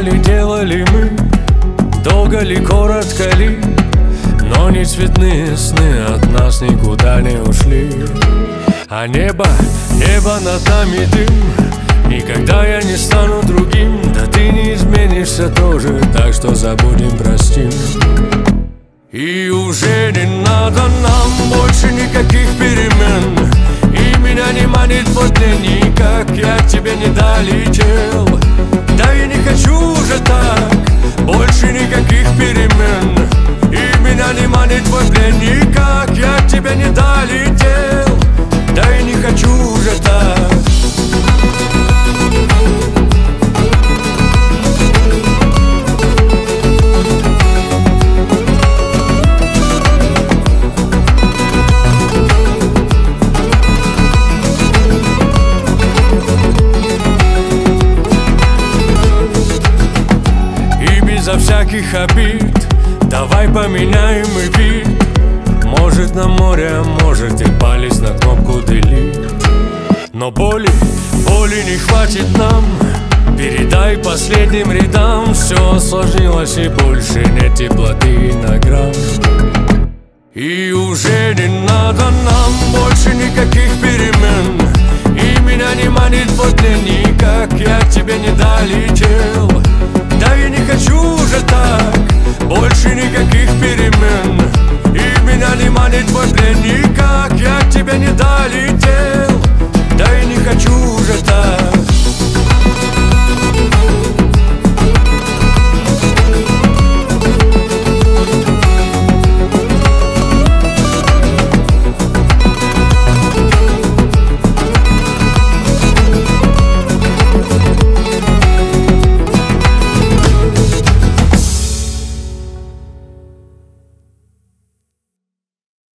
думали, делали мы, долго ли, коротко ли, но не цветные сны от нас никуда не ушли. А небо над нами дым, никогда я не стану другим. Да ты не изменишься тоже, так что забудем, простим. И уже не надо нам больше никаких перемен, и меня не манит твой плен, никак я к тебе не долетел. Да я не хочу уже так, больше никаких перемен, и меня не манит твой плен, никак я к тебе не долетел. Да я не хочу уже так. Безо всяких обид давай поменяем и вид. Может на море, а может и палец на кнопку delete. Но боли не хватит нам, передай последним рядам. Все осложнилось и больше нет теплоты и наград.